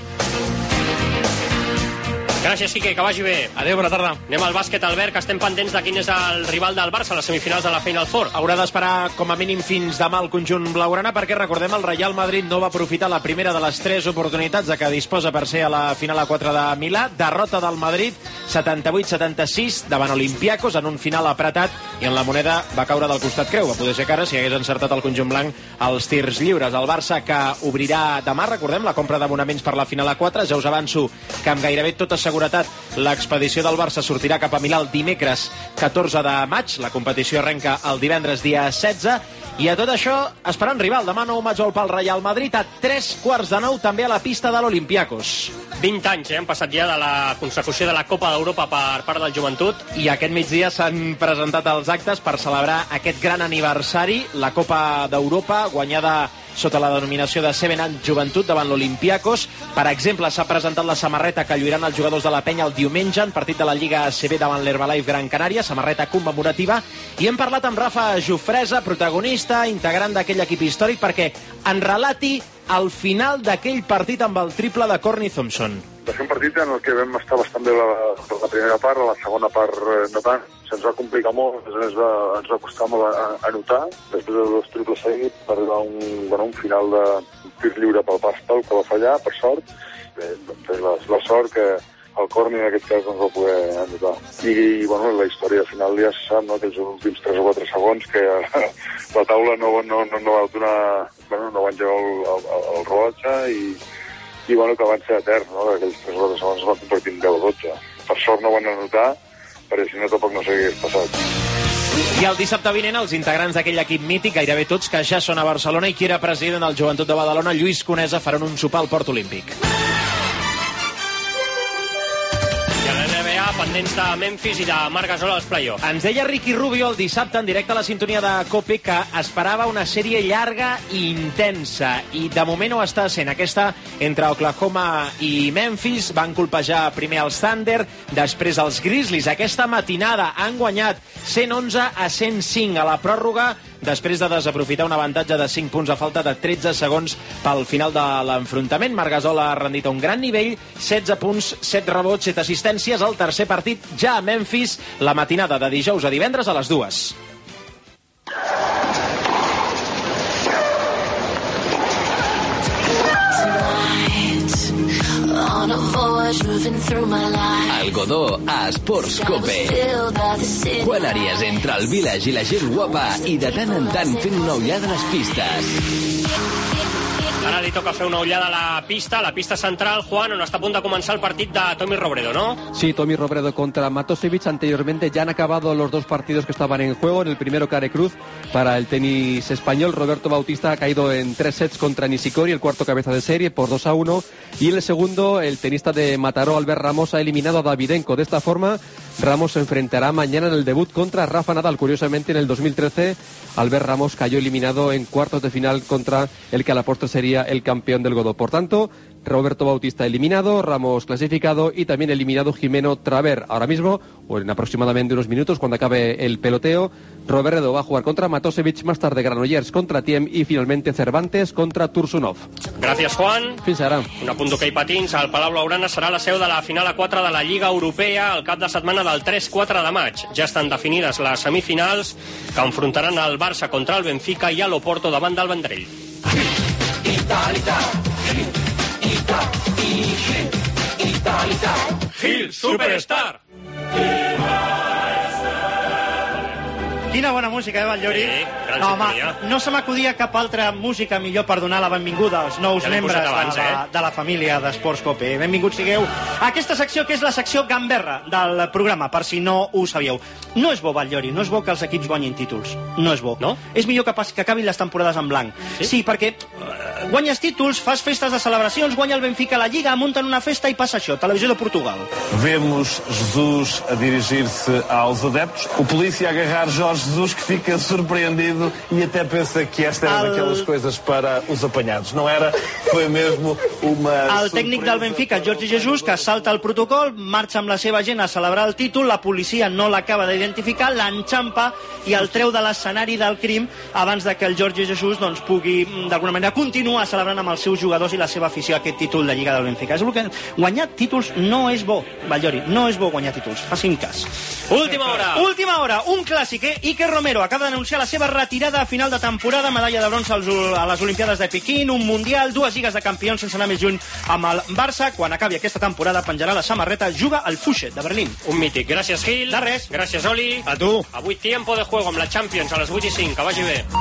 Gràcies, Quique, que vagi bé. Adéu, bona tarda. Anem al bàsquet, Albert, que estem pendents de quin és el rival del Barça a les semifinals de la Final Four. Haurà d'esperar com a mínim fins demà el conjunt blaugrana, perquè recordem el Real Madrid no va aprofitar la primera de les tres oportunitats de que disposa per ser a la final a quatre de Milà. Derrota del Madrid, setanta-vuit setanta-sis, davant Olympiacos, en un final apretat, i en la moneda va caure del costat creu. Va poder ser que ara, si hagués encertat el conjunt blanc, els tirs lliures. El Barça que obrirà demà, recordem, la compra d'abonaments per la final a quatre. Ja us avanço que amb gairebé tota seguretat l'expedició del Barça sortirà cap a Milà el dimecres catorze de maig. La competició arrenca el divendres dia setze. I a tot això, esperant rival. Demà nou major pel Real Madrid a tres quarts de nou, també a la pista de l'Olympiacos. vint anys, eh? Han passat ja de la consecució de la Copa d'Europa per part del Joventut. I aquest migdia s'han presentat els actes per celebrar aquest gran aniversari, la Copa d'Europa, guanyada sota la denominació de Seven Up Joventut davant l'Olympiacos. Per exemple, s'ha presentat la samarreta que lluiran els jugadors de la penya el diumenge en partit de la Lliga A C B davant l'Herbalife Gran Canària, samarreta commemorativa, i hem parlat amb Rafa Jofresa, protagonista, integrant d'aquell equip històric, perquè en relati el final d'aquell partit amb el triple de Courtney Thompson. Va ser un partit en el que vam estar bastant bé la, la primera part, a la segona part eh, no tant. Se'ns va complicar molt, a més va, ens va costar molt a, a notar, després de dos triples seguits, per arribar a un, bueno, un final de tir lliure pel Pastel, que va fallar, per sort. Bé, la, la sort que el Courtney en aquest cas no ens va poder anotar. I, i bueno, la història final ja se sap, no?, aquells últims tres o quatre segons que la taula no, no, no, no va donar, bueno, no va engegar el, el, el rellotge i, i bueno, que van ser eterns, no?, aquells tres o quatre segons es van convertir en deu o dotze. Per sort no van anotar, perquè si no tampoc no sé què hagués passat. I el dissabte vinent, els integrants d'aquell equip mític, gairebé tots, que ja són a Barcelona, i qui era president del Joventut de Badalona, Lluís Conesa, faran un sopar al Port Olímpic. Pendents de Memphis i de Marc Gasol als play-offs. Ens deia Ricky Rubio el dissabte en directe a la sintonia de COPE que esperava una sèrie llarga i intensa, i de moment ho està sent. Aquesta entre Oklahoma i Memphis, van colpejar primer els Thunder, després els Grizzlies. Aquesta matinada han guanyat cent onze a cent cinc a la pròrroga, després de desaprofitar un avantatge de cinc punts a falta de tretze segons pel final de l'enfrontament. Marc Gasol ha rendit a un gran nivell, setze punts, set rebots, set assistències. El tercer partit ja a Memphis, la matinada de dijous a divendres a les dues. El Godó a Esports Cope. Quan àries entre el Village i la gent guapa i de tant en tant fent una ullada a les pistes. Ara li toca fer una ullada a la pista, a la pista central, Juan, on està a punt de començar el partit de Tommy Robredo, ¿no? Sí, Tommy Robredo contra Matosevich. Anteriormente ya han acabado los dos partidos que estaban en juego. En el primero, Care Cruz para el tenis español. Roberto Bautista ha caído en tres sets contra Nishikori, el cuarto cabeza de serie, por dos a uno. Y en el segundo, el tenista de Mataró, Albert Ramos, ha eliminado a Davidenko. De esta forma, Ramos se enfrentará mañana en el debut contra Rafa Nadal. Curiosamente, en el dos mil trece, Albert Ramos cayó eliminado en cuartos de final contra el que a la postre sería el campeón del Godó. Por tanto, Roberto Bautista eliminado, Ramos clasificado y también eliminado Jimeno Traver. Ahora mismo, o en aproximadamente unos minutos, cuando acabe el peloteo, Robredo va a jugar contra Matosevich, más tarde Granollers contra Thiem y finalmente Cervantes contra Tursunov. Gràcies, Juan. Fins ara. Un apunt d'hoquei patins. El Palau Blaugrana serà la seu de la final a quatre de la Lliga Europea el cap de setmana del tres quatre de maig. Ja estan definides les semifinals que enfrontaran el Barça contra el Benfica i a l'Oporto davant del Vendrell. Gil Superstar. Quina bona música, eh, Batllori? Sí, gran no, home, sintonia. no se m'acudia cap altra música millor per donar la benvinguda als nous Ja l'hem membres posat abans, de, la, eh? de la família d'Esports Cope. Benvinguts sigueu a aquesta secció que és la secció gamberra del programa, per si no ho sabíeu. No és bo, Batllori, no és bo que els equips guanyin títols. No és bo. No? És millor que, pas, que acabin les temporades en blanc. Sí? Sí, perquè uh, guanyes títols, fas festes de celebracions, guanya el Benfica a la Lliga, munten una festa i passa això, televisió de Portugal. Vemos Jesus a dirigir-se aos adeptos, o polícia a agarrar Jorge Jesus, que fica surpreendido e até pensa que esta era El- daquelas coisas para os apanhados. Não era? Foi mesmo uma El tècnic del Benfica, Jorge Jesus, que salta el protocol, marxa amb la seva gent a celebrar el títol, la policia no l'acaba d'identificar, l'enxampa i el treu de l'escenari del crim abans de que el Jorge Jesus doncs, pugui, d'alguna manera, continuar celebrant amb els seus jugadors i la seva afició aquest títol de Lliga del Benfica. És el que... Guanyar títols no és bo, Batllori, no és bo guanyar títols, facin cas. Última hora. Última hora, un clàssic, eh? Iker Romero acaba d'anunciar la seva retirada a final de temporada, medalla de bronze als, a les Olimpiades de Pequín, un Mundial, dues lligues de campions sense anar més lluny amb el Barça. Quan acabi aquesta temporada penjarà la samarreta, juga al Fuset de Berlín. Un mític. Gràcies, Gil. De res. Gràcies, Oli. A tu. Avui tiempo de juego amb la Champions a les vuit i cinc. Que vagi bé.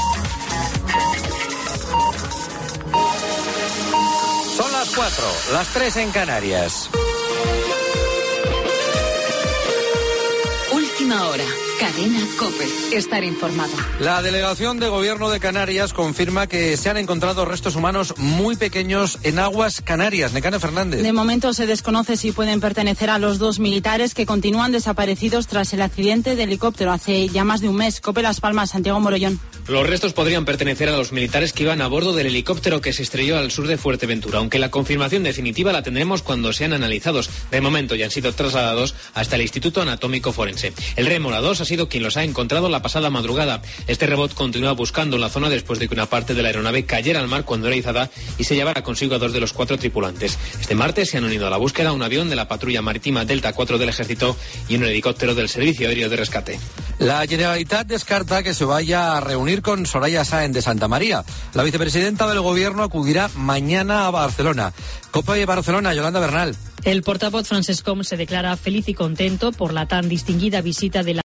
Son las cuatro, las tres en Canarias. Última hora. Cadena COPE. Estar informado. La delegación de gobierno de Canarias confirma que se han encontrado restos humanos muy pequeños en aguas canarias. Necane Fernández. De momento se desconoce si pueden pertenecer a los dos militares que continúan desaparecidos tras el accidente de helicóptero hace ya más de un mes. COPE Las Palmas, Santiago Morollón. Los restos podrían pertenecer a los militares que iban a bordo del helicóptero que se estrelló al sur de Fuerteventura, aunque la confirmación definitiva la tendremos cuando sean analizados. De momento ya han sido trasladados hasta el Instituto Anatómico Forense. El Rémora dos ha sido quien los ha encontrado la pasada madrugada. Este robot continúa buscando la zona después de que una parte de la aeronave cayera al mar cuando era izada y se llevara consigo a dos de los cuatro tripulantes. Este martes se han unido a la búsqueda un avión de la patrulla marítima Delta cuatro del Ejército y un helicóptero del Servicio Aéreo de Rescate. La Generalitat descarta que se vaya a reunir con Soraya Sáenz de Santa María. La vicepresidenta del Gobierno acudirá mañana a Barcelona. COPE Barcelona, Yolanda Bernal. El portavoz Francesc Homs se declara feliz y contento por la tan distinguida visita de la